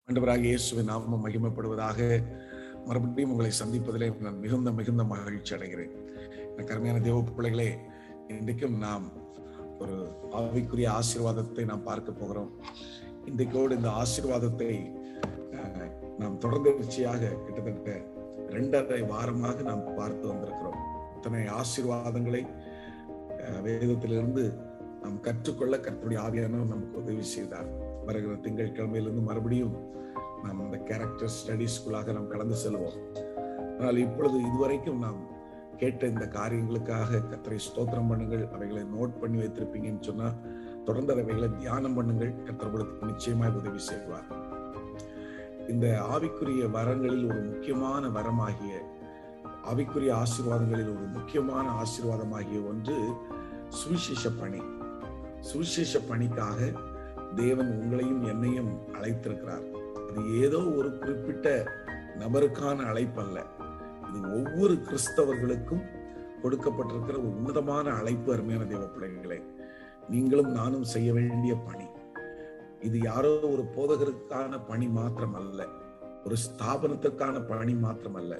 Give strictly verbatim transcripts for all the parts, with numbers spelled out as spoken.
ஆண்டவராகிய இயேசுவின் நாமம் மகிமைப்படுவதாக. மறுபடியும் உங்களை சந்திப்பதிலே நான் மிகுந்த மிகுந்த மகிழ்ச்சி அடைகிறேன். எனக்கு அருமையான தேவ பிள்ளைகளே, இன்றைக்கும் நாம் ஒரு ஆவிக்குரிய ஆசீர்வாதத்தை நாம் பார்க்க போகிறோம். இன்றைக்கோடு இந்த ஆசீர்வாதத்தை நாம் தொடர்ச்சியாக கிட்டத்தட்ட இரண்டரை வாரமாக நாம் பார்த்து வந்திருக்கிறோம். இத்தனை ஆசீர்வாதங்களை வேதத்திலிருந்து நாம் கற்றுக்கொள்ள கர்த்தருடைய ஆவியானவர் நமக்கு உதவி செய்தார். வருகிற திங்கட்கிழமையிலிருந்து மறுபடியும் நாம் இந்த கேரக்டர் ஸ்டடிஸ்குள்ளாக நாம் கடந்து செல்வோம். ஆனால் இப்பொழுது இதுவரைக்கும் நாம் கேட்ட இந்த காரியங்களுக்காக கர்த்தரை ஸ்தோத்திரம் பண்ணுங்கள். அவைகளை நோட் பண்ணி வைத்திருப்பீங்கன்னு சொன்னா தொடர்ந்து அவைகளை தியானம் பண்ணுங்கள். கர்த்தர் உங்களுக்கு நிச்சயமாய் உதவி செய்வார். இந்த ஆவிக்குரிய வரங்களில் ஒரு முக்கியமான வரமாகிய ஆவிக்குரிய ஆசீர்வாதங்களில் ஒரு முக்கியமான ஆசீர்வாதமாகிய ஒன்று சுவிசேஷ பணி. சுவிசேஷ பணிக்காக தேவன் உங்களையும் என்னையும் அழைத்திருக்கிறார். இது ஏதோ ஒரு குறிப்பிட்ட நபருக்கான அழைப்பு அல்ல. இது ஒவ்வொரு கிறிஸ்தவர்களுக்கும் கொடுக்கப்பட்டிருக்கிற ஒரு உன்னதமான அழைப்பு. அருமையான தேவ பிள்ளைகளே, நீங்களும் நானும் செய்ய வேண்டிய பணி இது யாரோ ஒரு போதகருக்கான பணி மாத்திரம் அல்ல, ஒரு ஸ்தாபனத்திற்கான பணி மாத்திரம் அல்ல.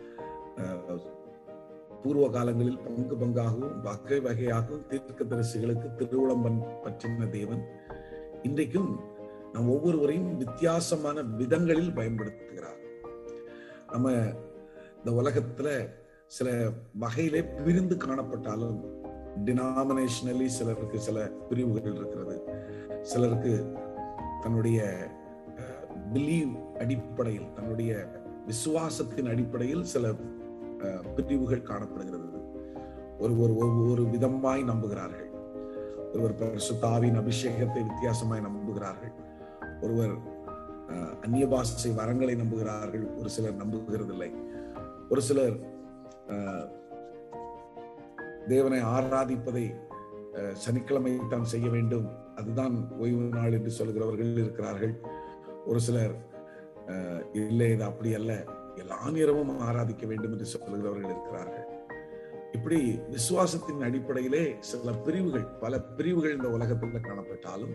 பூர்வ காலங்களில் பங்கு பங்காகவும் வகை வகையாகவும் தீர்க்கதரிசிகளுக்கு திருவுளம்பன் பற்றின தேவன் இன்றைக்கும் நம் ஒவ்வொருவரையும் வித்தியாசமான விதங்களில் பயன்படுத்துகிறார். நம்ம இந்த உலகத்துல சில வகையிலே பிரிந்து காணப்பட்டாலும் டினாமினேஷனலி சிலருக்கு சில பிரிவுகள் இருக்கிறது. சிலருக்கு தன்னுடைய பிலீவ் அடிப்படையில், தன்னுடைய விசுவாசத்தின் அடிப்படையில் சில பிரிவுகள் காணப்படுகிறது. ஒருவர் ஒவ்வொரு விதமாய் நம்புகிறார்கள். ஒருவர் பரிசுத்த ஆவியின் அபிஷேகத்தை வித்தியாசமாய் நம்புகிறார்கள். ஒருவர் அந்நிய பாஷை வரங்களை நம்புகிறார்கள். ஒரு சிலர் நம்புகிறதில்லை. ஒரு சிலர் தேவனை ஆராதிப்பதை சனிக்கிழமை தான் செய்ய வேண்டும், அதுதான் ஓய்வு நாள் என்று சொல்கிறவர்கள் இருக்கிறார்கள். ஒரு சிலர் இல்லை, இது அப்படி அல்ல, எல்லா நேரமும் ஆராதிக்க வேண்டும் என்று சொல்கிறவர்கள் இருக்கிறார்கள். இப்படி விசுவாசத்தின் அடிப்படையிலே சில பிரிவுகள், பல பிரிவுகள் இந்த உலகத்தில் காணப்பட்டாலும்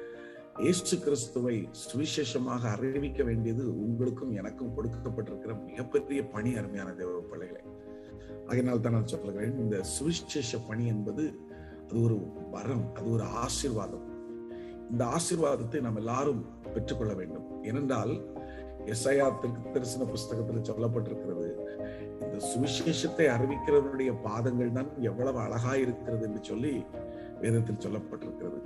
இயேசு கிறிஸ்துவை சுவிசேஷமாக அறிவிக்க வேண்டியது உங்களுக்கும் எனக்கும் கொடுக்கப்பட்டிருக்கிற மிகப்பெரிய பணி. அருமையான தேவ பிள்ளைகளே, அதனால் தான் நான் சொல்லுகிறேன், இந்த சுவிசேஷ பணி என்பது அது ஒரு வரம், அது ஒரு ஆசீர்வாதம். இந்த ஆசீர்வாதத்தை நாம் எல்லாரும் பெற்றுக்கொள்ள வேண்டும். ஏனென்றால் எசாயா தீர்க்கதரிசன புஸ்தகத்தில் சொல்லப்பட்டிருக்கிறது, இந்த சுவிசேஷத்தை அறிவிக்கிறவருடைய பாதங்கள் தான் எவ்வளவு அழகா இருக்கிறது என்று சொல்லி வேதத்தில் சொல்லப்பட்டிருக்கிறது.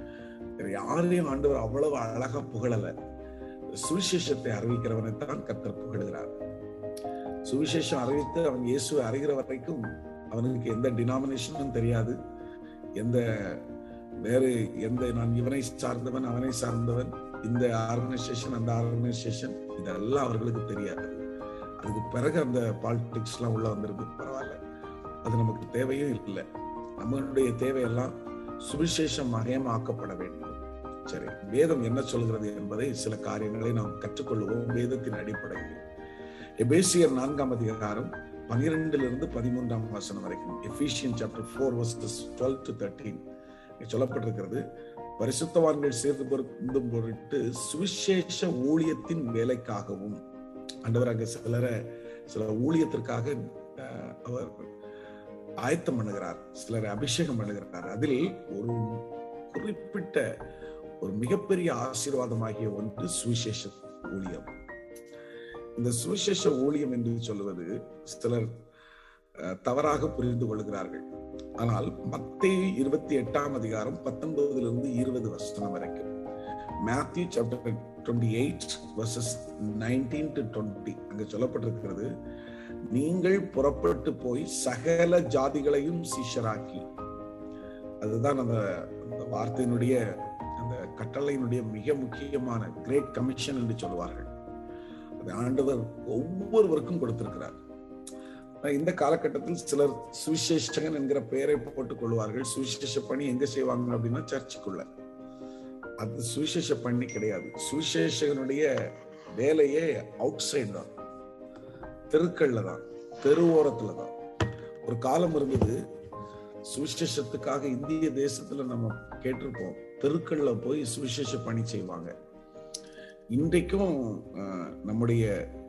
யாரையும் ஆண்டவர் அவ்வளவு அழகா புகழல, சுவிசேஷத்தை அறிவிக்கிறவனை தான் கர்த்தர் புகழுகிறார். சுவிசேஷம் அறிவித்து அவன் இயேசுவை அறிகிற வரைக்கும் அவனுக்கு எந்த டினாமினேஷனும் தெரியாது, எந்த வேறு எந்த நான் இவனை சார்ந்தவன் அவனை சார்ந்தவன், இந்த ஆர்கனைசேஷன் அந்த ஆர்கனைசேஷன், இதெல்லாம் அவர்களுக்கு தெரியாது. அதுக்கு பிறகு அந்த பாலிடிக்ஸ் எல்லாம் உள்ள வந்திருக்கு, பரவாயில்ல, அது நமக்கு தேவையும் இல்லை. நம்மளுடைய தேவையெல்லாம் சுவிசேஷம் மயமாக்கப்பட வேண்டும். சரி, வேதம் என்ன சொல்கிறது என்பதை சில காரியங்களை நாம் கற்றுக்கொள்வோம் வேதத்தின் அடிப்படையில். எபேசியர் நான்காம் அதிகாரம் பனிரெண்டிலிருந்து பதிமூன்றாம் வசனம் வரைக்கும், Ephesian chapter four verses twelve to thirteen சொல்லப்பட்டிருக்கிறது. பரிசுத்தவான்கள் சேர்ந்து பொருந்தும் பொருட்டு சுவிசேஷ ஊழியத்தின் வேலைக்காகவும், ஆண்டவராக சிலரை சில ஊழியத்திற்காக அவர் ஆயத்தம் பண்ணுகிறார், சிலரை அபிஷேகம் பண்ணுகிறார். அதில் ஒரு குறிப்பிட்ட ஒரு மிகப்பெரிய ஆசீர்வாதமாகிய ஒன்று சுவிசேஷ ஊழியம். இந்த சுவிசேஷ ஊழியம் என்று சொல்லுவது சிலர் தவறாக புரிந்து கொள்கிறார்கள். ஆனால் மத்தேயு இருபத்தி எட்டாம் அதிகாரம் பத்தொன்பதிலிருந்து இருபது வசனம் வரைக்கும், Matthew chapter twenty eight verses nineteen to twenty அங்க சொல்லப்பட்டிருக்கிறது, நீங்கள் புறப்பட்டு போய் சகல ஜாதிகளையும் சீஷராக்கி. அதுதான் அந்த வார்த்தையினுடைய அந்த கட்டளையினுடைய மிக முக்கியமான கிரேட் கமிஷன் என்று சொல்வார்கள். அது ஆண்டவர் ஒவ்வொருவருக்கும் கொடுத்திருக்கிறார். இந்த காலகட்டத்தில் சிலர் சுவிசேஷகன் என்கிற பெயரை போட்டுக் கொள்வார்கள். சுவிசேஷ பணி எங்க செய்வாங்க அப்படின்னா சர்ச்சுக்குள்ள. அது சுவிசேஷ பணி கிடையாது. சுவிசேஷகனுடைய வேலையே அவுட் சைட் தான், தெருக்கள்ல தான், தெருவோரத்துல தான். ஒரு காலம் இருந்தது, சுவிசேஷத்துக்காக இந்திய தேசத்துல நம்ம கேட்டிருப்போம், தெருக்கள்ல போய் சுவிசேஷ பணி செய்வாங்க. இன்றைக்கும் நம்முடைய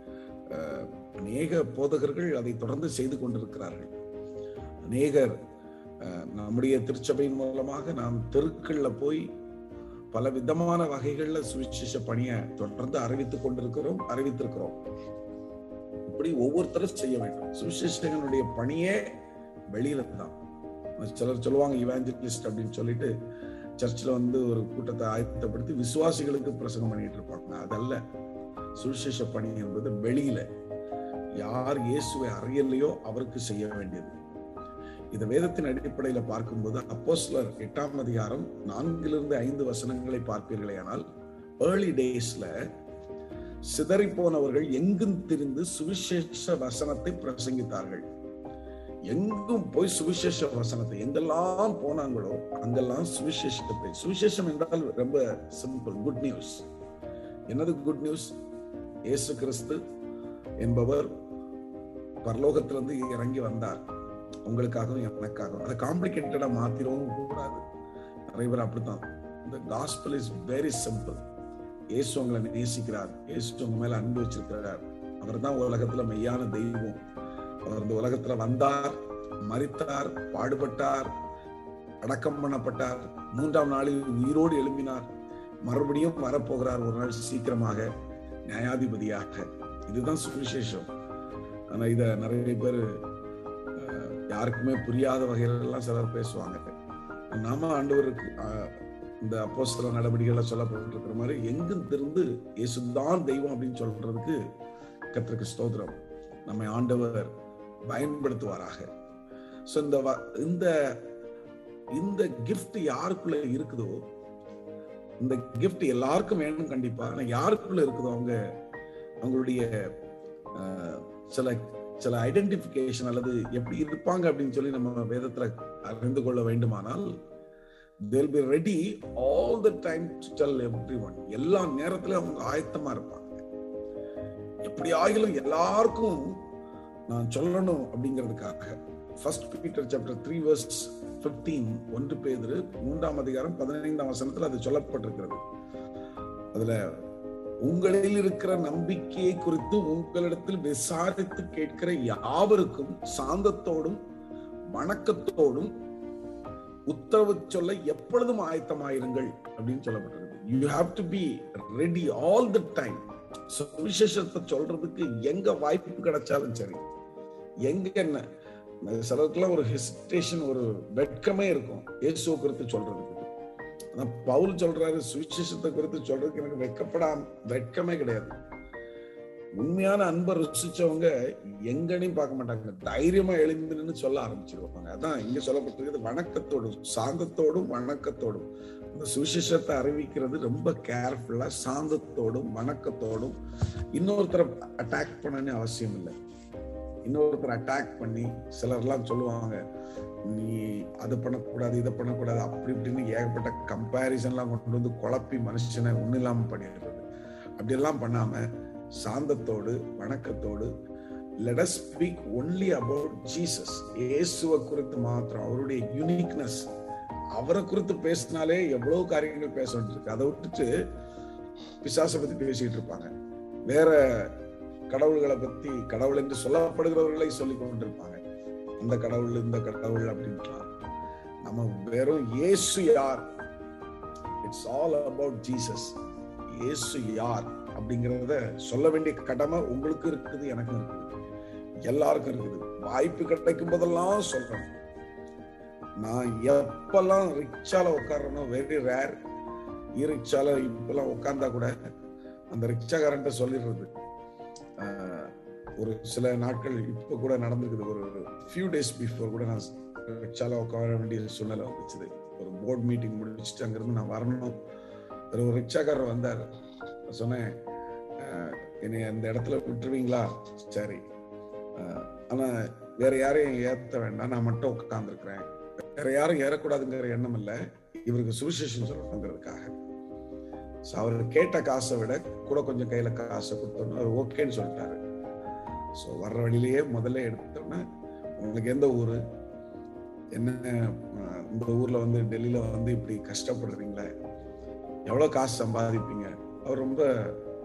அநேக போதகர்கள் அதை தொடர்ந்து செய்து கொண்டிருக்கிறார்கள். அநேகர் நம்முடைய திருச்சபையின் மூலமாக நாம் தெருக்கள்ல போய் பல விதமான வகைகள்ல சுவிசேஷ பணியை தொடர்ந்து அறிவித்துக் கொண்டிருக்கிறோம், அறிவித்திருக்கிறோம். இப்படி ஒவ்வொருத்தரும் செய்ய வேண்டும். சுவிசேஷகனுடைய பணியே வெளியில தான். சிலர் சொல்லுவாங்க இவாஞ்சலிஸ்ட் அப்படின்னு சொல்லிட்டு சர்ச்சில் வந்து ஒரு கூட்டத்தை ஆயத்தப்படுத்தி விசுவாசிகளுக்கு பிரசங்கம் பண்ணிட்டு இருப்பாங்க. அதல்ல சுவிசேஷ பணி என்பது வெளியில யார் இயேசுவை அறியலையோ அவருக்கு செய்ய வேண்டியது. இந்த வேதத்தின் அடிப்படையில பார்க்கும்போது அப்போஸ்தலர் எட்டாம் அதிகாரம் நான்கிலிருந்து ஐந்து வசனங்களை பார்ப்பீர்களேயானால், ஏர்லி டேஸ்ல சிதறி போனவர்கள் எங்கும் திரிந்து சுவிசேஷ வசனத்தை பிரசங்கித்தார்கள். எங்கும் போய் சுவிசேஷ வசனத்தை எங்கெல்லாம் போனாங்களோ அங்கெல்லாம் சுவிசேஷத்தை. சுவிசேஷம் என்றால் ரொம்ப சிம்பிள், குட் நியூஸ். என்னது குட் நியூஸ்? இயேசு கிறிஸ்து என்பவர் பரலோகத்திலிருந்து இறங்கி வந்தார், உங்களுக்காகவும் எனக்காகவும். அதை காம்ப்ளிகேட்டடா மாத்திரவும் கூடாது. நிறைய பேர் அப்படித்தான். இந்த காஸ்பல் இஸ் வெரி சிம்பிள். இயேசு உங்களை நேசிக்கிறார், இயேசு உங்க மேல அன்பு வச்சிருக்கிறார். அவர் தான் உலகத்துல மெய்யான தெய்வம். அவர் இந்த உலகத்துல வந்தார், மரித்தார், பாடுபட்டார், அடக்கம் பண்ணப்பட்டார், மூன்றாம் நாளில் உயிரோடு எழும்பினார், மறுபடியும் வரப்போகிறார் ஒரு நாள் சீக்கிரமாக நியாயாதிபதியாக. இதுதான் சுவிசேஷம். ஆனா இத நிறைய பேர் யாருக்குமே புரியாத வகையிலெல்லாம் சிலர் பேசுவாங்க. நாம ஆண்டவருக்கு இந்த அப்போஸ்தல நடவடிக்கைகளை சொல்லப்பட்டிருக்கிற மாதிரி எங்கும் திருந்து இயேசுதான் தெய்வம் அப்படின்னு சொல்றதுக்கு கர்த்தருக்கு ஸ்தோத்திரம். நம்மை ஆண்டவர் பயன்படுத்துவாராக. இந்த இந்த கிஃப்ட் யாருக்குள்ள இருக்குதோ, இந்த கிஃப்ட் எல்லாருக்கும் வேணும் கண்டிப்பா. ஆனா யாருக்குள்ள இருக்குதோ அவங்க அவங்களுடைய சில சில ஐடென்டிபிகேஷன் அல்லது எப்படி இருப்பாங்க அப்படின்னு சொல்லி நம்ம வேதத்துல அறிந்து கொள்ள வேண்டுமானால், they'll be ready all the time to tell everyone. எல்லா நேரத்திலும் அவங்க ஆயத்தமா இருப்பாங்க. எப்படி ஆகிலும் எல்லாருக்கும் நான் சொல்லணும் அப்படிங்கிறதுக்காக. First Peter chapter three verse fifteen, ஒன்று பேதுரு மூன்றாம் அதிகாரம் பதினைந்தாம் வசனத்துல அது சொல்லப்பட்டிருக்கிறது. அதுல உங்களில் இருக்கிற நம்பிக்கையை குறித்து உங்களிடத்தில் விசாரித்து கேட்கிற யாவருக்கும் சாந்தத்தோடும் வணக்கத்தோடும் உத்தரவு சொல்ல எப்பொழுதும் ஆயத்தமாயிருங்கள் அப்படின்னு சொல்லப்பட்டிருக்கு. You have to be ready all the time. சுவிசேஷத்தை சொல்றதுக்கு எங்க வாய்ப்பு கிடைச்சாலும் சரி, எங்க என்ன சிலருக்குலாம் ஒரு ஹெசிடேஷன், ஒரு வெட்கமே இருக்கும் இயேசுவை குறித்து சொல்றதுக்கு. பவுல் சொல்றாரு, சுவிசேஷத்தை குறித்து சொல்றதுக்கு எனக்கு வெட்கப்படாம வெட்கமே கிடையாது. உண்மையான அன்பை ருசிச்சவங்க எங்கனையும் பார்க்க மாட்டாங்க, தைரியமா எழுந்துன்னு சொல்ல ஆரம்பிச்சிருவாங்க. அதான் இங்க சொல்லப்பட்டிருக்கிறது, வணக்கத்தோடும் சாந்தத்தோடும் வணக்கத்தோடும். இந்த சுவிசேஷத்தை அறிவிக்கிறது ரொம்ப கேர்ஃபுல்லா சாந்தத்தோடும் வணக்கத்தோடும். இன்னொருத்தரை அட்டாக் பண்ணணும்னு அவசியம் இல்லை. இன்னொருத்தர் அட்டாக் பண்ணி சிலர்லாம் சொல்லுவாங்க, நீ அதை பண்ணக்கூடாது இதை பண்ணக்கூடாது அப்படி இப்படின்னு ஏகப்பட்ட கம்பேரிசன்லாம் கொண்டு வந்து குழப்பி மனுஷனை ஒன்றும் இல்லாம பண்ணிடுறது. அப்படியெல்லாம் பண்ணாம சாந்தத்தோடு வணக்கத்தோடு let us speak only about Jesus. இயேசுவை குறித்து மாத்திரம், அவருடைய யூனிக்னஸ், அவரை குறித்து பேசினாலே எவ்வளவு காரியங்கள் பேச வேண்டியிருக்கு. அதை விட்டுட்டு பிசாசை பத்தி பேசிட்டு இருப்பாங்க, வேற கடவுள்களை பத்தி, கடவுள் என்று சொல்லப்படுகிறவர்களை சொல்லி கொண்டிருப்பாங்க, அந்த கடவுள் இந்த கடவுள் அப்படின்லாம். நம்ம வெறும் இயேசு யார், இட்ஸ் ஆல் அபவுட் ஜீசஸ். இயேசு யார் அப்படிங்கிறத சொல்ல வேண்டிய கடமை உங்களுக்கு இருக்குது, எனக்கு இருக்குது, எல்லாருக்கும் இருக்குது. வாய்ப்பு கிடைக்கும் போதெல்லாம் சொல்றேன். நான் எப்பெல்லாம் ரிக்ஷால உட்கார்றேனோ, வெரி ரேர், இ ரிக்ஷால இப்பெல்லாம் உட்கார்ந்தா கூட அந்த ரிக்ஷாக்காரன்ட்ட சொல்லிடுறது. ஒரு சில நாட்கள் இப்ப கூட நடந்திருக்குது, ஒரு ஃபியூ டேஸ் பிஃபோர் கூட நான் ரிக்ஷால உட்கார வேண்டிய சூழ்நிலை வந்துச்சு. ஒரு போர்ட் மீட்டிங் முடிச்சுட்டு அங்கிருந்து நான் வரணும். ஒரு ரிக்ஷாக்காரர் வந்தார். சொன்னேன், என்னை அந்த இடத்துல விட்டுருவீங்களா? சரி, ஆனா வேற யாரையும் ஏத்த வேண்டாம், நான் மட்டும் உட்கார்ந்துருக்கிறேன், வேற யாரும் ஏறக்கூடாதுங்கிற எண்ணம் இல்லை, இவருக்கு சுவிசேஷம் சொல்லணுங்கிறதுக்காக. அவர் கேட்ட காசை விட கூட கொஞ்சம் கையில காசை கொடுத்தோன்னு அவர் ஓகேன்னு சொல்லிட்டாரு. ஸோ வர்ற வழியிலேயே முதல்ல எடுத்தோன்னே, உங்களுக்கு எந்த ஊரு, என்ன இந்த ஊர்ல வந்து டெல்லியில வந்து இப்படி கஷ்டப்படுறீங்களே, எவ்வளவு காசு சம்பாதிப்பீங்க? அவர் ரொம்ப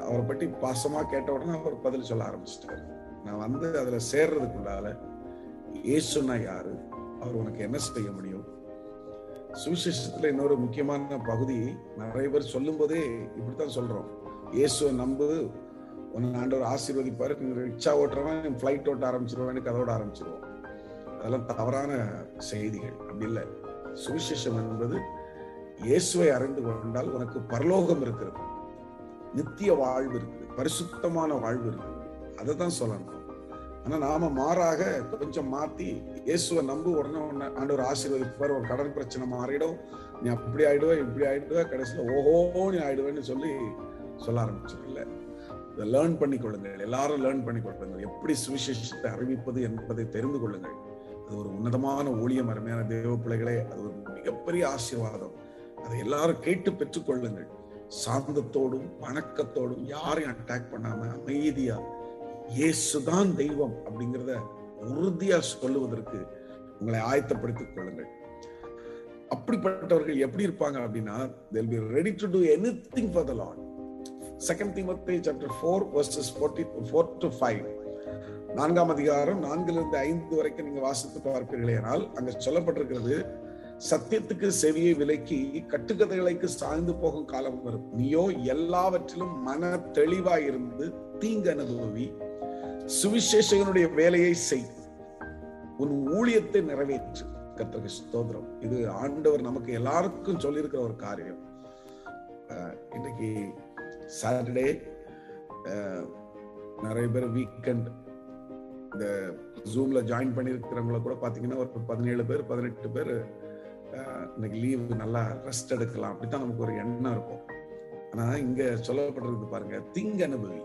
அவரை பற்றி பாசமா கேட்ட உடனே அவர் பதில் சொல்ல ஆரம்பிச்சிட்டாரு. நான் வந்து அதுல சேர்றதுக்குள்ளால இயேசுனா யாரு, அவர் உனக்கு என்ன செய்ய முடியும். சுவிசேஷத்துல இன்னொரு முக்கியமான பகுதி, நிறைய பேர் சொல்லும் போதே இப்படித்தான் சொல்றோம், இயேசுவை நம்பு, உன்னை ஆண்டவர் ஆசீர்வதிப்பாரு, ரிக்ஷா ஓட்டுறவன் ஃபிளைட் ஓட்ட ஆரம்பிச்சிருவான்னு கதோட ஆரம்பிச்சிருவோம். அதெல்லாம் தவறான செய்திகள். அப்படி இல்லை. சுவிசேஷம் என்பது இயேசுவை அறிந்து கொண்டால் உனக்கு பரலோகம் இருக்கிறது, நித்திய வாழ்வு இருக்குது, பரிசுத்தமான வாழ்வு இருக்குது. அதை தான் சொல்லணும். ஆனா நாம மாறாக கொஞ்சம் மாத்தி இயேசுவை நம்பு, உடனே ஆண்டவர் ஆசீர்வதிப்பார், ஒரு கடன் பிரச்சனை மாறிடும், நீ அப்படி ஆயிடுவ இப்படி ஆயிடுவ, கடைசியில ஓஹோ நீ ஆயிடுவேன்னு சொல்லி சொல்ல ஆரம்பிச்சிடல. இதை லேர்ன் பண்ணி கொள்ளுங்கள், எல்லாரும் லேர்ன் பண்ணி கொள்ளுங்கள். எப்படி சுவிசேஷத்தை அறிவிப்பது என்பதை தெரிந்து கொள்ளுங்கள். அது ஒரு உன்னதமான ஊழியம். அருமையான தேவ பிள்ளைகளே, அது ஒரு மிகப்பெரிய ஆசீர்வாதம். அதை எல்லாரும் கேட்டு பெற்றுக் கொள்ளுங்கள். சாந்தத்தோடும் வணக்கத்தோடும், யாரையும் அட்டாக் பண்ணாம அமைதியா இயேசுதான் தெய்வம் அப்படிங்கிறத உறுதியா சொல்லுவதற்கு உங்களை ஆயத்தப்படுத்திக் கொள்ளுங்கள். அப்படிப்பட்டவர்கள் எப்படி இருப்பாங்க அப்படின்னா, they'll be ready to do anything for the Lord. Second Timothy chapter four verses four to five, நான்காம் அதிகாரம் நான்கிலிருந்து ஐந்து வரைக்கும் நீங்க வாசித்து பார்ப்பீர்களேனால் அங்க சொல்லப்பட்டிருக்கிறது, சத்தியத்துக்கு செவியை விலக்கி கட்டுக்கதைகளுக்கு சாய்ந்து போகும் காலம் வரும். நீயோ எல்லாவற்றிலும் மன தெளிவாய் இருந்து தீங்கு அனுபவி, சுவிசேஷகனுடைய வேலையை செய், உன் ஊழியத்தை நிறைவேற்று. கர்த்தருக்கு ஸ்தோத்திரம். இது ஆண்டவர் நமக்கு எல்லாருக்கும் சொல்லியிருக்கிற ஒரு காரியம். இன்னைக்கு சாட்டர்டே, நிறைய பேர் வீக்கெண்ட் இந்த ஜூம்ல ஜாயின் பண்ணிருக்கிறவங்கள கூட பாத்தீங்கன்னா ஒரு பதினேழு பேர் பதினெட்டு பேர் இன்னைக்கு லீவு, நல்லா ரெஸ்ட் எடுக்கலாம், அப்படித்தான் நமக்கு ஒரு எண்ணம் இருக்கும். ஆனா இங்க சொல்லப்பட்டிருக்கு பாருங்க, தீங்கு அனுபவி.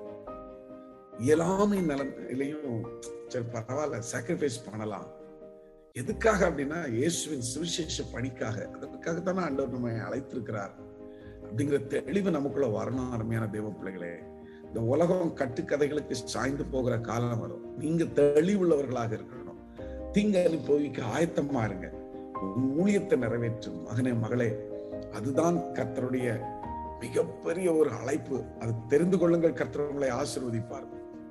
இயலாமை நிலையிலையும் சரி பரவாயில்ல, சாக்ரிஃபைஸ் பண்ணலாம். எதுக்காக அப்படின்னா இயேசுவின் சுவிசேஷ பணிக்காக. அதற்காகத்தானே ஆண்டவர் நம்மை அழைத்திருக்கிறார் அப்படிங்கிற தெளிவு நமக்குள்ள வரணும். அருமையான தேவ பிள்ளைகளே, இந்த உலகம் கட்டுக்கதைகளுக்கு சாய்ந்து போகிற காலம் வரும். நீங்க தெளிவுள்ளவர்களாக இருக்கணும். தீங்கு அனுபவிக்க ஆயத்தமா இருங்க. ஊழியத்தை நிறைவேற்றும் மகனே மகளே, அதுதான் கர்த்தருடைய மிகப்பெரிய ஒரு அழைப்பு. அது தெரிந்து கொள்ளுங்கள். கர்த்தர் உங்களை ஆசீர்வதிப்பார்.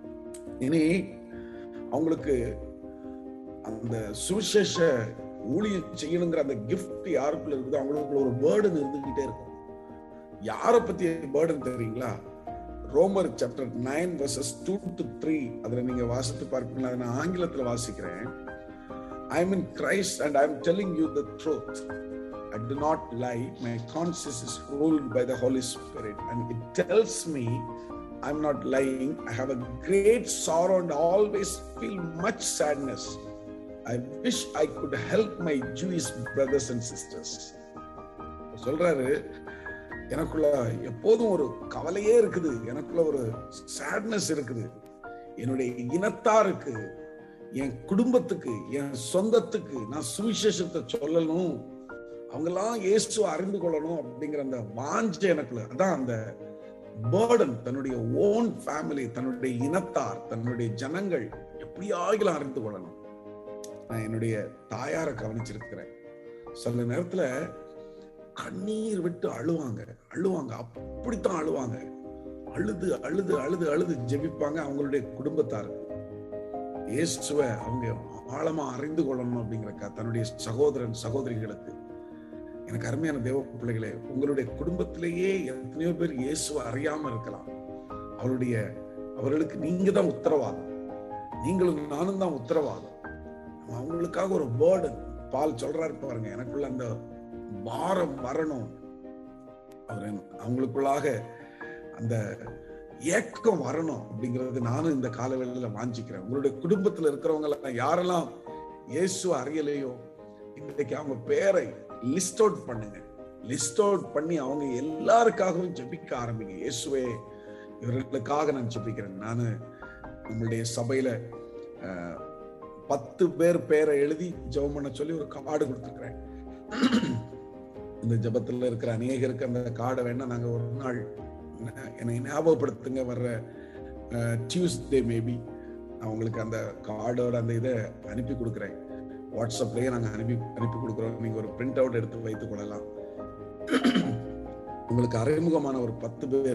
இனி அவங்களுக்கு அந்த சுவிசேஷ ஊழியம் செய்யணுங்கிற அந்த கிஃப்ட் யாருக்குள்ள இருக்குது, அவங்களுக்கு ஒரு பேர்டன் இருந்துகிட்டே இருக்கும். யாரை பத்தி பேர்டன் தெரியுங்களா? ரோமர் chapter nine verses two to three, அதுல நீங்க வாசித்து பார்ப்பீங்களா? நான் ஆங்கிலத்துல வாசிக்கிறேன். I am in Christ and I am telling you the truth. I do not lie. My conscience is ruled by the Holy Spirit and it tells me I am not lying. I have a great sorrow and always feel much sadness. I wish I could help my Jewish brothers and sisters. சொல்றாரு, எனக்குள்ள எப்போதும் ஒரு கவலையே இருக்குது, எனக்குள்ள ஒரு sadness இருக்குது. என்னுடைய இனத்தாருக்கு, என் குடும்பத்துக்கு, என் சொந்தத்துக்கு நான் சுவிசேஷத்தை சொல்லணும், அவங்கெல்லாம் இயேசுவை அறிந்து கொள்ளணும் அப்படிங்கிற அந்த வாஞ்சை எனக்குள்ள. அதான் அந்த பேர்டன். தன்னுடைய ஓன் ஃபேமிலி, தன்னுடைய இனத்தார், தன்னுடைய ஜனங்கள் எப்படியாகிலும் அறிந்து கொள்ளணும். நான் என்னுடைய தாயாரை கவனிச்சிருக்கிறேன். சில நேரத்துல கண்ணீர் விட்டு அழுவாங்க அழுவாங்க அப்படித்தான் அழுவாங்க. அழுது அழுது அழுது அழுது ஜெபிப்பாங்க அவங்களுடைய குடும்பத்தாருக்கு. இயேசுவை அவங்க ஆழமா அறிந்து கொள்ளணும் அப்படிங்கிற தன்னுடைய சகோதரன் சகோதரிகளுக்கு. எனக்கு அருமையான தேவ பிள்ளைகளே, உங்களுடைய குடும்பத்திலேயே எத்தனையோ பேர் இயேசுவை அறியாம இருக்கலாம். அவருடைய அவர்களுக்கு நீங்க தான் உத்தரவாதம், நீங்களும் நானும் தான் உத்தரவாதம். அவங்களுக்காக ஒரு பேர்டன். பால் சொல்றாரு பாருங்க, எனக்குள்ள அந்த பாரம் வரணும், அவர் அவங்களுக்குள்ளாக அந்த ஏக்கம் வரணும் அப்படிங்கிறது நானும் இந்த காலவேளையில வாஞ்சிக்கிறேன். உங்களுடைய குடும்பத்துல இருக்கிறவங்க யாரெல்லாம் இயேசு அறியலையோ, இன்னைக்கு அவங்க பேரை லிஸ்ட் அவுட் பண்ணுங்க. லிஸ்ட் அவுட் பண்ணி அவங்க எல்லாருக்காகவும் ஜெபிக்க ஆரம்பிங்க. இயேசுவே, இவர்களுக்காக நான் ஜெபிக்கிறேன். நான் நம்மளுடைய சபையில பத்து பேர் பேரை எழுதி ஜெபம் பண்ண சொல்லி ஒரு கார்டு கொடுத்துருக்கிறேன். இந்த ஜெபத்துல இருக்கிற அநேகருக்கு அந்த கார்டை வேணா நாங்க ஒரு நாள் என்னை ஞாபகப்படுத்துங்க, வர்ற டியூஸ்டே மேபி நான் உங்களுக்கு அந்த கார்டோட அந்த இதை அனுப்பி கொடுக்குறேன். வாட்ஸ்அப்லயே நாங்க அனுப்பி அனுப்பி கொடுக்குறோம். நீங்க ஒரு பிரிண்ட் அவுட் எடுத்து வைத்துக் கொள்ளலாம். உங்களுக்கு அறிமுகமான ஒரு பத்து பேர்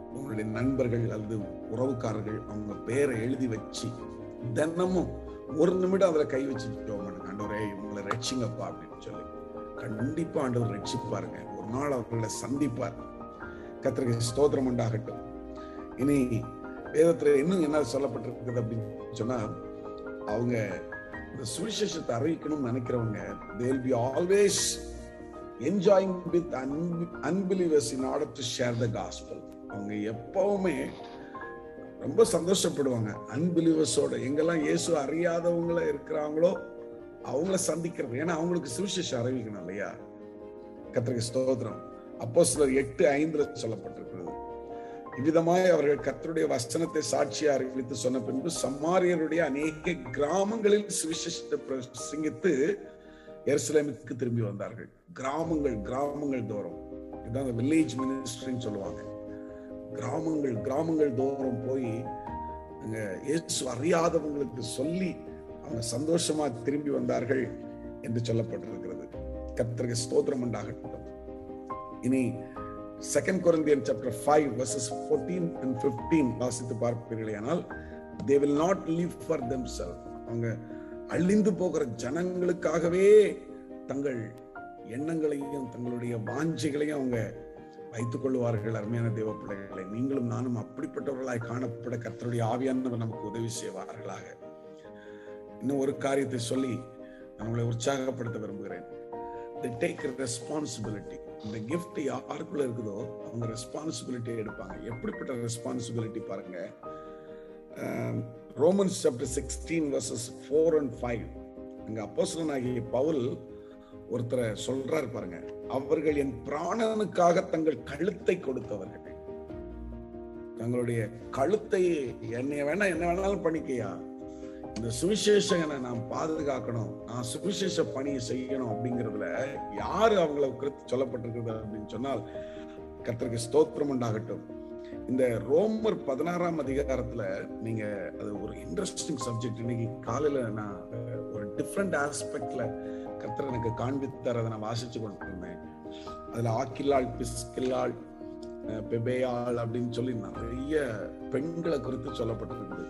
உங்களுடைய நண்பர்கள் அல்லது உறவுக்காரர்கள் அவங்க பேரை எழுதி வச்சு தினமும் ஒரு நிமிடம் அதுல கை வச்சு ஜெபம் பண்ணுங்க. ஆண்டவரே இவங்களை ரட்சிங்கப்பா அப்படின்னு சொல்லி. கண்டிப்பா ஆண்டவர் ரட்சிப்பாருங்க. ஒரு நாள் அவர்களை சந்திப்பார். கர்த்தருக்கு ஸ்தோத்திரம் உண்டாகட்டும். இனி வேதத்துல இன்னும் என்ன சொல்லப்பட்டிருக்குது அப்படின்னு சொன்னா, அவங்க இந்த சுவிசேஷத்தை அறிவிக்கணும்னு நினைக்கிறவங்க they will be always enjoying with unbelievers in order to share the gospel. அவங்க எப்பவுமே ரொம்ப சந்தோஷப்படுவாங்க அன்பிலீவர்ஸோட. எங்கெல்லாம் இயேசு அறியாதவங்கள இருக்கிறாங்களோ அவங்கள சந்திக்கிறது. ஏன்னா அவங்களுக்கு சுவிசேஷம் அறிவிக்கணும் இல்லையா? கர்த்தருக்கு ஸ்தோத்திரம். அப்போஸ்தலர் எட்டு ஐந்துல சொல்லப்பட்டிருக்கிறது, இவ்விதமாய் அவர்கள் கர்த்தருடைய வசனத்தை சாட்சியா அறிவித்து சொன்ன பின்பு சமாரியருடைய அநேக கிராமங்களில் சுவிசேஷத்தை பிரசங்கித்து எருசலேமுக்கு திரும்பி வந்தார்கள். கிராமங்கள் கிராமங்கள் தோறும், இதுதான் வில்லேஜ் மினிஸ்ட்ரின்னு சொல்லுவாங்க. கிராமங்கள் கிராமங்கள் தோறும் போய் அங்க இயேசு அறியாதவங்களுக்கு சொல்லி அவங்க சந்தோஷமா திரும்பி வந்தார்கள் என்று சொல்லப்பட்டிருக்கிறது. கர்த்தருக்கு ஸ்தோத்திரம் உண்டாகட்டும். இனி second Corinthian chapter five verses fourteen and fifteen வாசித்து பார்ப்பீர்களேயானால், they will not live for themselves. அவங்க அழிந்து போகிற ஜனங்களுக்காகவே தங்கள் எண்ணங்களையும் தங்களுடைய வாஞ்சைகளையும் அவங்க வைத்துக் கொள்வார்கள். அருமையான தேவ பிள்ளைகளை, நீங்களும் நானும் அப்படிப்பட்டவர்களாய் காணப்பட கர்த்தருடைய ஆவியானவர் நமக்கு உதவி செய்வார்களாக. இன்னும் ஒரு காரியத்தை சொல்லி நான் உங்களை உற்சாகப்படுத்த விரும்புகிறேன். they take responsibility. இந்த gift யாருக்குள்ள இருக்குதோ அவங்க ரெஸ்பான்சிபிலிட்டி எடுப்பாங்க. எப்படிப்பட்ட ரெஸ்பான்சிபிலிட்டி பாருங்க. Romans chapter sixteen verses four and five அங்க அப்போஸ்தலனாகிய பவுல் ஒருத்தரை சொல்றாரு பாருங்க, அவர்கள் என் பிராணனுக்காக தங்கள் கழுத்தை கொடுத்தவர்கள். தங்களுடைய கழுத்தை, என்னை வேணா என்ன வேணாலும் பண்ணிக்கையா, இந்த சுவிசேஷனை நான் பாதுகாக்கணும், நான் சுவிசேஷ பணியை செய்யணும் அப்படிங்கிறதுல யாரு அவங்களை குறித்து சொல்லப்பட்டிருக்கிறது அப்படின்னு சொன்னால், கர்த்தருக்கு ஸ்தோத்திரம் உண்டாகட்டும். இந்த ரோமர் பதினாறாம் அதிகாரத்துல நீங்க, அது ஒரு இன்ட்ரெஸ்டிங் சப்ஜெக்ட். இன்னைக்கு காலையில நான் ஒரு டிஃப்ரெண்ட் ஆஸ்பெக்ட்ல கர்த்தர் எனக்கு காண்பித்தார். அதை நான் வாசிச்சு கொண்டிருந்தேன். அதுல ஆக்கில்லாள், பிஸ்கில்லாள், பெபேயாள் அப்படின்னு சொல்லி நிறைய பெண்களை குறித்து சொல்லப்பட்டிருக்குது.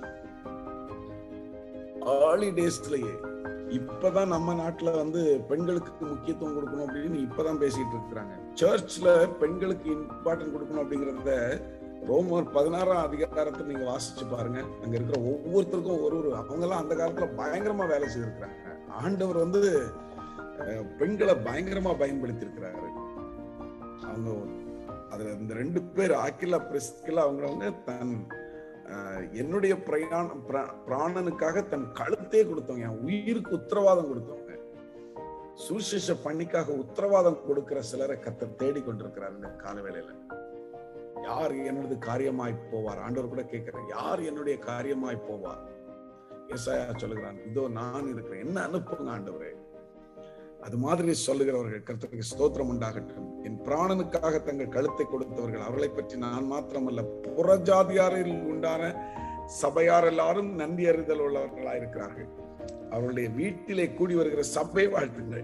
ஏர்லி டேஸ்லயே இப்பதான் நம்ம நாட்டுல வந்து பெண்களுக்கு முக்கியத்துவம் கொடுக்கணும் அப்படின்னு இப்பதான் பேசிட்டு இருக்கிறாங்க. சர்ச்ல பெண்களுக்கு இம்பார்ட்டன்ட் கொடுக்கணும் அப்படிங்கறத ரோமர் பதினாறாம் அதிகாரத்தை நீங்க வாசிச்சு பாருங்க. அங்க இருக்கிற ஒவ்வொருத்தருக்கும் ஒரு ஒரு அவங்க எல்லாம் அந்த காலத்துல பயங்கரமா வேலை செய்திருக்கிறாங்க. ஆண்டவர் வந்து பெண்களை பயங்கரமா பயன்படுத்தி இருக்கிறாரு. அவங்க அதுல இந்த ரெண்டு பேர் ஆக்கிலா பிரிஸ்கிலா அவங்களவங்க தன் என்னுடைய பிரயாண பிராணனுக்காக தன் கழுத்தே கொடுத்தவங்க, என் உயிருக்கு உத்தரவாதம் கொடுத்தவங்க. சுவிசேஷ பணிக்காக உத்தரவாதம் கொடுக்கிற சிலரை கர்த்தர் தேடி கொண்டிருக்கிறார் இந்த கால வேளையில. யார் என்னது காரியமாய் போவார்? ஆண்டவர் கூட கேட்கிறேன், யார் என்னுடைய காரியமாய் போவார்? ஏசாயா சொல்லுகிறான், இதோ நான் இருக்கிறேன், என்ன அனுப்புங்க ஆண்டவரே. அது மாதிரி சொல்லுகிறவர்கள் கர்த்தருக்கு ஸ்தோத்திரம் உண்டாகட்டும். என் பிராணனுக்காக தங்கள் கழுத்தை கொடுத்தவர்கள், அவர்களை பற்றி நான் மாத்திரமல்ல, புறஜாதியாரில் உண்டான சபையார் எல்லாரும் நன்றி அறிதல் உள்ளவர்களா இருக்கிறார்கள். அவருடைய வீட்டிலே கூடி வருகிற சபை வாழ்த்துங்கள்.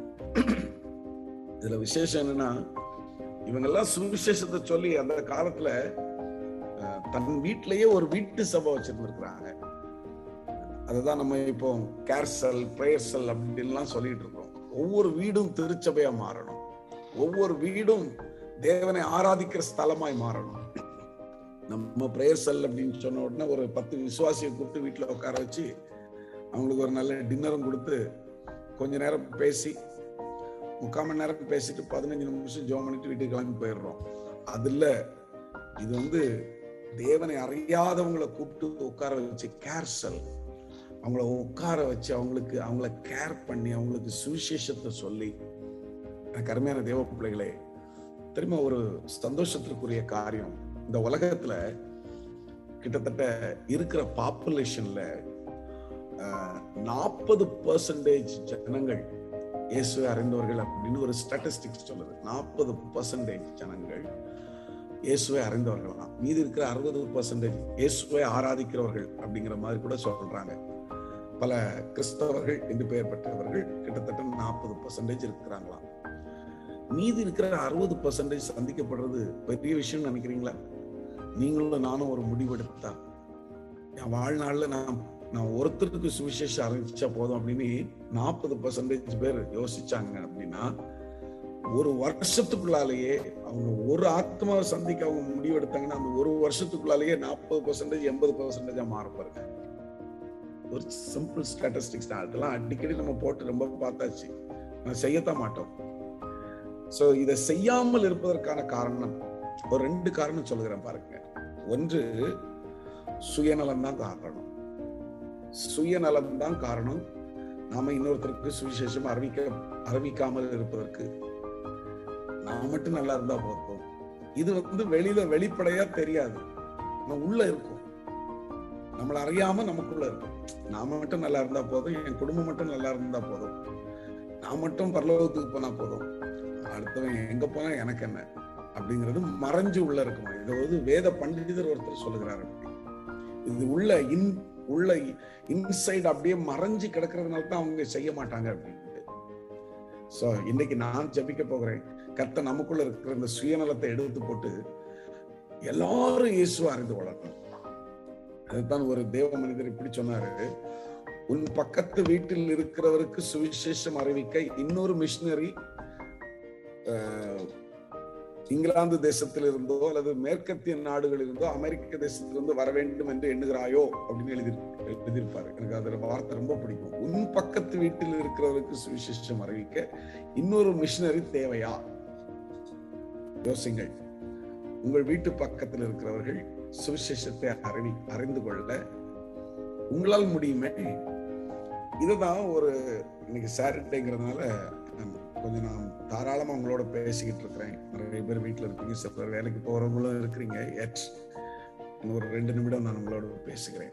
இதுல விசேஷம் என்னன்னா, இவங்கெல்லாம் சுவிசேஷத்தை சொல்லி அந்த காலத்துல தன் வீட்டிலேயே ஒரு வீட்டு சபை வச்சிருந்திருக்கிறாங்க. அதுதான் நம்ம இப்போ கேர்சல், பிரேயர்சல் அப்படின்லாம் சொல்லிட்டு இருக்கோம். ஒவ்வொரு வீடும் திருச்சபையா மாறணும். ஒவ்வொரு வீடும் தேவனை ஆராதிக்கிற ஸ்தலமாய் மாறணும். நம்ம பிரேயர் செல் அப்படின்னு சொன்ன உடனே ஒரு பத்து விசுவாசியை கூப்பிட்டு வீட்டுல உட்கார வச்சு அவங்களுக்கு ஒரு நல்ல டின்னரும் கொடுத்து கொஞ்ச நேரம் பேசி முக்கால் மணி நேரம் பேசிட்டு பதினஞ்சு நிமிஷம் ஜெபம் பண்ணிட்டு வீட்டுக்கு கிளம்பி போயிடுறோம். அதுல இது வந்து தேவனை அறியாதவங்களை கூப்பிட்டு உட்கார வச்சு கேர்சல், அவங்கள உட்கார வச்சு அவங்களுக்கு அவங்கள கேர் பண்ணி அவங்களுக்கு சுவிசேஷத்தை சொல்லி. எனக்கு அருமையான தேவ பிள்ளைகளே, திரும்ப ஒரு சந்தோஷத்திற்குரிய காரியம், இந்த உலகத்துல கிட்டத்தட்ட இருக்கிற பாப்புலேஷன்ல நாற்பது பர்சன்டேஜ் ஜனங்கள் இயேசுவை அறிந்தவர்கள் அப்படின்னு ஒரு ஸ்டாட்டிஸ்டிக்ஸ் சொல்லுது. நாற்பது பர்சன்டேஜ் ஜனங்கள் இயேசுவை அறிந்தவர்கள், மீதி இருக்கிற அறுபது பர்சன்டேஜ் இயேசுவை ஆராதிக்கிறவர்கள் அப்படிங்கிற மாதிரி கூட சொல்றாங்க. பல கிறிஸ்தவர்கள் என்று பெயர் பெற்றவர்கள் கிட்டத்தட்ட நாற்பது பர்சன்டேஜ் இருக்கிறாங்களாம். மீதி இருக்கிற அறுபது பர்சன்டேஜ் சந்திக்கப்படுறது பெரிய விஷயம் நினைக்கிறீங்களா? நீங்களும் நானும் ஒரு முடிவெடுத்தா, என் வாழ்நாள்ல நான் நான் ஒருத்தருக்கு சுவிசேஷம் அறிவிச்சா போதும் அப்படின்னு நாற்பது பர்சன்டேஜ் பேர் யோசிச்சாங்க அப்படின்னா, ஒரு வருஷத்துக்குள்ளாலேயே அவங்க ஒரு ஆத்மாவை சந்திக்க அவங்க முடிவெடுத்தாங்கன்னா அந்த ஒரு வருஷத்துக்குள்ளாலேயே நாற்பது பர்சன்டேஜ் எண்பது பர்சன்டேஜா மாற பாருங்க. ஒரு சிம்பிள் ஸ்டாட்டிஸ்டிக்ஸ் தான். அதெல்லாம் அடிக்கடி நம்ம போட்டு ரொம்ப பார்த்தாச்சு, நான் செய்யத்தான் மாட்டோம். சோ இதை செய்யாமல் இருப்பதற்கான காரணம் ஒரு ரெண்டு காரணம் சொல்லுகிறேன் பாருங்க. ஒன்று, சுயநலம் தான் காரணம். சுயநலம் தான் காரணம் நாம இன்னொருத்தருக்கு சுவிசேஷம் அறிவிக்க அறிவிக்காமல் இருப்பதற்கு. நான் மட்டும் நல்லா இருந்தா போதும். இது வந்து வெளியில வெளிப்படையா தெரியாது, நம்ம உள்ள இருக்கும், நம்மள அறியாம நமக்குள்ள இருக்கும். நாம மட்டும் நல்லா இருந்தா போதும், என் குடும்பம் மட்டும் நல்லா இருந்தா போதும், நான் மட்டும் பரலோகத்துக்கு போனா போதும், அடுத்தவன் எங்க போனா எனக்கு என்ன அப்படிங்கிறது மறைஞ்சு உள்ள இருக்கும். இது வந்து வேத பண்டிதர் ஒருத்தர் சொல்லுகிறார். இது உள்ள இன் உள்ள இன்சைட் அப்படியே மறைஞ்சு கிடக்கிறதுனால தான் அவங்க செய்ய மாட்டாங்க அப்படின்ட்டு. சோ இன்னைக்கு நான் ஜெபிக்க போகிறேன், கர்த்தர் நமக்குள்ள இருக்கிற இந்த சுயநலத்தை எடுத்து போட்டு எல்லாரும் இயேசுவை அறிந்து கொள்ளணும். அதுதான் ஒரு தேவ மனிதர் இப்படி சொன்னாரு, உன் பக்கத்து வீட்டில் இருக்கிறவருக்கு சுவிசேஷம் அறிவிக்க இன்னொரு மிஷினரி இங்கிலாந்து தேசத்தில் இருந்தோ அல்லது மேற்கத்திய நாடுகளில் இருந்தோ அமெரிக்க தேசத்திலிருந்து வர வேண்டும் என்று எண்ணுகிறாயோ அப்படின்னு எழுதி எழுதியிருப்பாரு. எனக்கு அதுல வார்த்தை ரொம்ப பிடிக்கும். உன் பக்கத்து வீட்டில் இருக்கிறவருக்கு சுவிசேஷம் அறிவிக்க இன்னொரு மிஷினரி தேவையா? யோசிங்கள். உங்கள் வீட்டு பக்கத்தில் இருக்கிறவர்கள் சுவிசேஷத்தை அறிவி அறிந்து கொள்ள உங்களால் முடியுமே. இதுதான் ஒரு இன்னைக்கு சாட்டர்டேங்கிறதுனால கொஞ்சம் நான் தாராளமா உங்களோட பேசிக்கிட்டு இருக்கிறேன். நிறைய பேர் வீட்டுல இருக்கீங்க, சில பேர் வேலைக்கு போறவங்களும் இருக்கிறீங்க. எட் ஒரு ரெண்டு நிமிடம் நான் உங்களோட பேசுகிறேன்.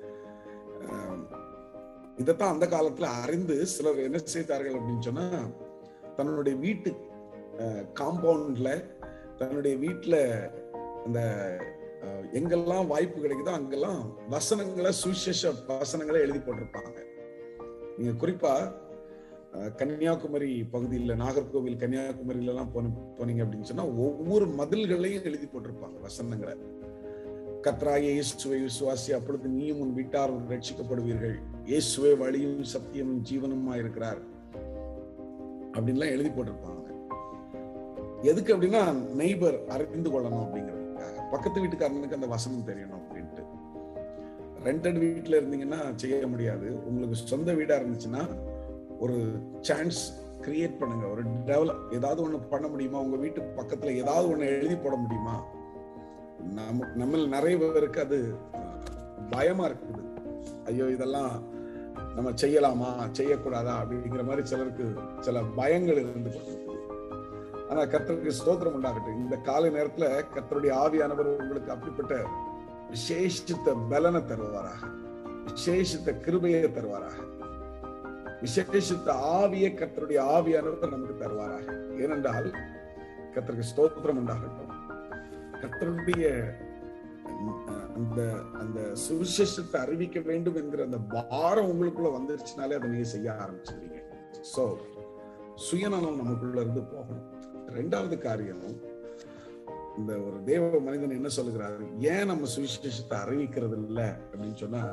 இதைத்தான் அந்த காலத்துல அறிந்து சிலர் என்ன செய்தார்கள் அப்படின்னு சொன்னா, தன்னுடைய வீட்டு காம்பவுண்ட்ல தன்னுடைய வீட்டுல அந்த எங்கெல்லாம் வாய்ப்பு கிடைக்குதோ அங்கெல்லாம் வசனங்களை சுவிசேஷ வசனங்களை எழுதி போட்டிருப்பாங்க. நீங்க குறிப்பா கன்னியாகுமரி பகுதியில், நாகர்கோவில் கன்னியாகுமரியில எல்லாம் போனீங்க அப்படின்னு சொன்னா ஒவ்வொரு மதில்களையும் எழுதி போட்டிருப்பாங்க வசனங்களை. கர்த்தராகிய இயேசுவை விசுவாசி, அப்பொழுது நீயும் உன் வீட்டாரும் ரட்சிக்கப்படுவீர்கள், இயேசுவே வழியும் சத்தியமும் ஜீவனுமா இருக்கிறார் அப்படின்லாம் எழுதி போட்டிருப்பாங்க. எதுக்கு அப்படின்னா நெய்பர் அறிந்து கொள்ளணும் அப்படிங்கிறதுக்காக, பக்கத்து வீட்டுக்காரனுக்கு அந்த வசனம் தெரியணும் அப்படின்ட்டு. ரெண்டட் வீட்டுல இருந்தீங்கன்னா செய்ய முடியாது. உங்களுக்கு சொந்த வீடா இருந்துச்சுன்னா ஒரு சான்ஸ் கிரியேட் பண்ணுங்க. ஒரு டெவலப் ஏதாவது ஒண்ணு பண்ண முடியுமா? உங்க வீட்டு பக்கத்துல ஏதாவது ஒண்ணு எழுதி போட முடியுமா? நம்ம நம்ம நிறைய பேருக்கு அது பயமா இருக்குது. ஐயோ இதெல்லாம் நம்ம செய்யலாமா செய்யக்கூடாதா அப்படிங்கிற மாதிரி சிலருக்கு சில பயங்கள் இருந்து கொண்டிருக்குது. ஆனா கர்த்தருக்கு ஸ்தோத்திரம் உண்டாகட்டும். இந்த காலை நேரத்துல கர்த்தருடைய ஆவியானவர் உங்களுக்கு அப்படிப்பட்ட விசேஷித்த பலனை தருவாராக, விசேஷித்த கிருபையை தருவாராக, விசேஷித்த ஆவியை கர்த்தருடைய ஆவியானவர் நமக்கு தருவாராக. ஏனென்றால் கர்த்தருக்கு ஸ்தோத்திரம் உண்டாகட்டும். கர்த்தருடைய அந்த அந்த சுவிசேஷத்தை அறிவிக்க வேண்டும் என்கிற அந்த பாரம் உங்களுக்குள்ள வந்துருச்சுனாலே அதை நீங்க செய்ய ஆரம்பிச்சிருவீங்க. சோ சுயநலம் நமக்குள்ள இருந்து போகணும். ரெண்டாவது காரியம், இந்த ஒரு தேவ மனிதன் என்ன சொல்லுகிறாரு, ஏன் நம்ம சுவிசேஷத்தை அறிவிக்கிறது இல்லை அப்படின்னு சொன்னா,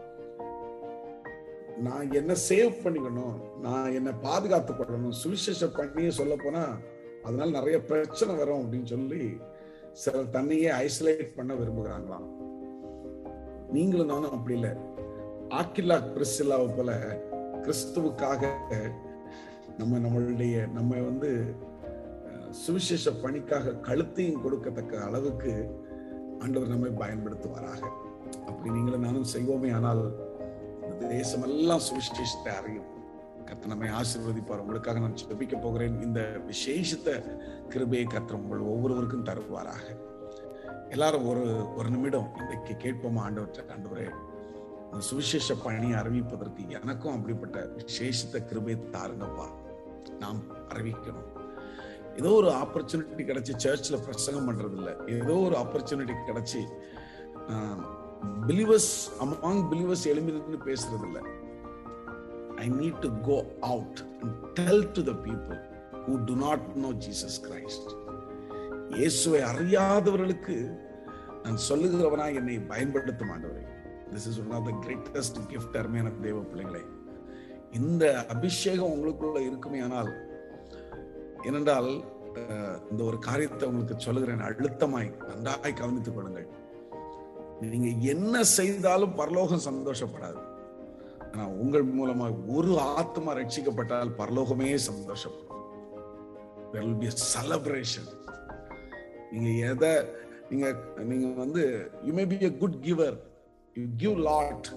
நான் என்ன சேவ் பண்ணிக்கணும், நான் என்ன பாதுகாத்து கொள்ளணும், சுவிசேஷம் பண்ணியே சொல்ல போனா அதனால நிறைய பிரச்சனை வரும் அப்படின்னு சொல்லி சிலர் தன்னையே ஐசோலேட் பண்ண விரும்புகிறாங்களாம். நீங்களும் நானும் அப்படி இல்லை. ஆக்கில்லா பிரிஸ்சில்லாவை போல கிறிஸ்துவுக்காக நம்ம நம்மளுடைய நம்ம வந்து சுவிசேஷ பணிக்காக கழுத்தையும் கொடுக்கத்தக்க அளவுக்கு ஆண்டவர் நம்மை பயன்படுத்துவாராக. அப்படி நீங்களும் நானும் செய்வோமே ஆனால் தேசமெல்லாம் சுவிசேஷத்தை அறியும். கர்த்தர் நம்மை ஆசீர்வதிப்பார். உங்களுக்காக நான் ஜெபிக்க போகிறேன். இந்த விசேஷித்த கிருபையை கர்த்தர் உங்கள் ஒவ்வொருவருக்கும் தருவாராக. எல்லாரும் ஒரு ஒரு நிமிடம் இன்றைக்கு கேட்போமா, ஆண்டவர்கிட்ட, ஆண்டவரே அந்த சுவிசேஷ பணியை அறிவிப்பதற்கு எனக்கும் அப்படிப்பட்ட விசேஷித்த கிருபையை தாருங்கப்பா, நாம் அறிவிக்கணும். ஏதோ ஒரு ஆப்பர்ச்சுனிட்டி கிடைச்சி சர்ச்சில் பிரசங்கம் பண்றது இல்லை, ஏதோ ஒரு ஆப்பர்ச்சுனிட்டி கிடைச்சி பிலீவர்ஸ் அமாங் பிலீவர்ஸ் எழும்பி பேசுறது இல்லை. I need to go out and tell to the people who do not know Jesus Christ. இயேசுவை அறியாதவர்களுக்கு நான் சொல்லுகிறவனாய் என்னை பயன்படுத்தும் ஆண்டவரே. This is one of the greatest gift. அருமையான தேவ பிள்ளைகளே, இந்த அபிஷேகம் உங்களுக்குள்ள இருக்குமே. ஆனால் ஏனென்றால் இந்த ஒரு காரியத்தை உங்களுக்கு சொல்லுகிறேன், அழுத்தமாய் நன்றாய் கவனித்துக் கொள்ளுங்கள். நீங்க என்ன செய்தாலும் பரலோகம் சந்தோஷப்படாது. ஆனா உங்கள் மூலமாக ஒரு ஆத்மா ரட்சிக்கப்பட்டால் பரலோகமே சந்தோஷப்படும். There will be a celebration. நீங்க எதை நீங்க நீங்க வந்து you may be a good giver, you give lot,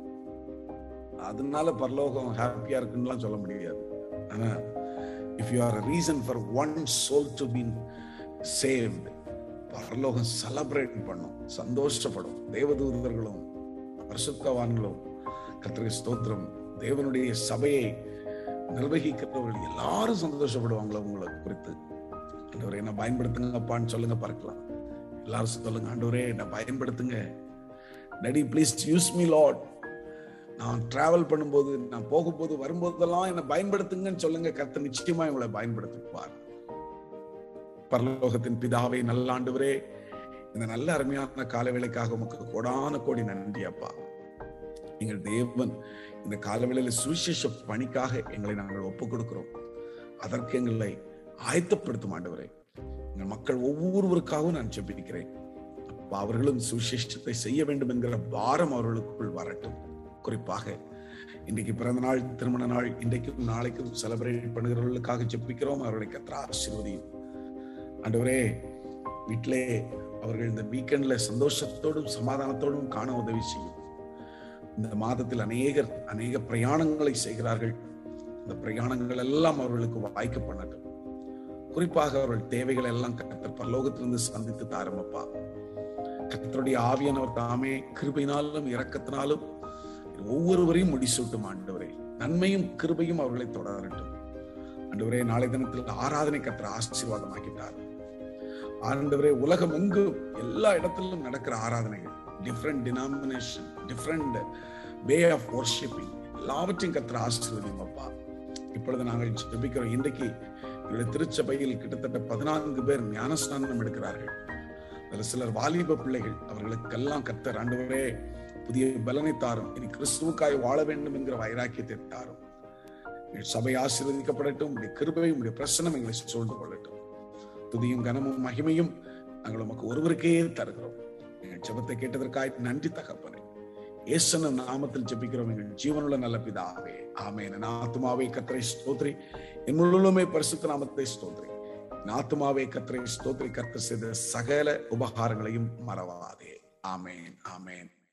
அதனால பரலோகம் ஹாப்பியா இருக்குன்னு சொல்ல முடியாது. ஆனா if you are a reason for one soul to be saved, பரலோகம் செலிப்ரேட் பண்ணும், சந்தோஷப்படும். தேவதூதர்களும் பரிசுத்தவான்களும் கர்த்தருக்கு ஸ்தோத்திரம், தேவனுடைய சபையை நிர்வகிக்கிறவர்கள் எல்லாரும் சந்தோஷப்படுவாங்களா உங்களை குறித்து. ஆண்டவரே என்ன பயன்படுத்துங்கப்பான்னு சொல்லுங்க, பார்க்கலாம். எல்லாரும் சொல்லுங்க, ஆண்டவரே என்ன பயன்படுத்துங்க, daddy please use me lord. நான் டிராவல் பண்ணும்போது, நான் போகும்போது வரும்போதெல்லாம் என்ன பயன்படுத்துங்கன்னு சொல்லுங்க. கர்த்தர் நிச்சயமா உங்களை பயன்படுத்துவார். பரலோகத்தின் பிதாவே, நல்ல ஆண்டவரே, இந்த நல்ல அருமையான கால வேளைக்காக உமக்கு கோடான கோடி நன்றி அப்பா. எங்கள் தேவன் இந்த காலவேளையில சுவிசேஷ பணிக்காக எங்களை நாங்கள் ஒப்புக் கொடுக்கிறோம். அதற்கு எங்களை ஆயத்தப்படுத்தும் ஆண்டவரே. எங்கள் மக்கள் ஒவ்வொருவருக்காகவும் நான் ஜெபிக்கிறேன் அப்பா. அவர்களும் சுவிசேஷத்தை செய்ய வேண்டும் என்கிற பாரம் அவர்களுக்குள் வரட்டும். குறிப்பாக இன்றைக்கு பிறந்த நாள், திருமண நாள், இன்றைக்கும் நாளைக்கும் செலிப்ரேட் பண்ணுகிறவர்களுக்காக ஜெபிக்கிறோம். அவர்களை கர்த்தர் ஆசீர்வதியும் ஆண்டவரே. வீட்டிலே அவர்கள் இந்த வீக்கெண்ட்ல சந்தோஷத்தோடும் சமாதானத்தோடும் காண உதவி செய்யும். இந்த மாதத்தில் அநேகர் அநேக பிரயாணங்களை செய்கிறார்கள். இந்த பிரயாணங்கள் எல்லாம் அவர்களுக்கு வாய்க்க பண்ணட்டும். குறிப்பாக அவர்கள் தேவைகளை எல்லாம் கர்த்தர் பரலோகத்திலிருந்து சந்தித்து தாரமப்பா. கர்த்தருடைய ஆவியானவர் தாமே கிருபையினாலும் இரக்கத்தினாலும் ஒவ்வொருவரையும் முடிசூட்டும் ஆண்டவரே. நன்மையும் கிருபையும் அவர்களை தொடரட்டும் ஆண்டவரே. நாளை தினத்தில் ஆராதனை கர்த்தர் ஆசீர்வாதமாக்கிட்டார் ஆண்டவரே. உலகம் எங்கும் எல்லா இடத்திலும் நடக்கிற ஆராதனைகள், different denomination, different way of worshipping, எல்லாவற்றையும் கர்த்தர் ஆசீர்வதியும் அப்பா. இப்பொழுது நாங்கள் ஜெபிக்கிறோம். இன்றைக்கு என்னுடைய திருச்சபையில் கிட்டத்தட்ட பதினான்கு பேர் ஞானஸ்நானம் எடுக்கிறார்கள். அதில் சிலர் வாலிப பிள்ளைகள். அவர்களுக்கெல்லாம் கர்த்தர் ஆண்டவரே புதிய பலனை தாரும். இனி கிறிஸ்துவுக்காய் வாழ வேண்டும் என்கிற வைராக்கியத்தை தாரும். சபை ஆசீர்வதிக்கப்படட்டும். உடைய கிருபையும் உடைய பிரசன்னம் எங்களை சூழ்ந்து கொள்ளட்டும். துதியும் கனமும் மகிமையும் நாங்கள் உமக்கு ஒருவருக்கே தருகிறோம். எங்கள் ஜெபத்தை கேட்டதற்காக நன்றி தகப்பனே. இயேசுவின் நாமத்தில் ஜெபிக்கிறோம் எங்கள் ஜீவனுள்ள நல்ல பிதாவே, ஆமென். என் ஆத்துமாவே கர்த்தரை ஸ்தோத்திரி, என் முழுமே பரிசுத்த நாமத்தை ஸ்தோத்திரி. என் ஆத்துமாவே கர்த்தரை ஸ்தோத்திரி, கர்த்தர் செய்த சகல உபகாரங்களையும் மறவாதே. ஆமென், ஆமென்.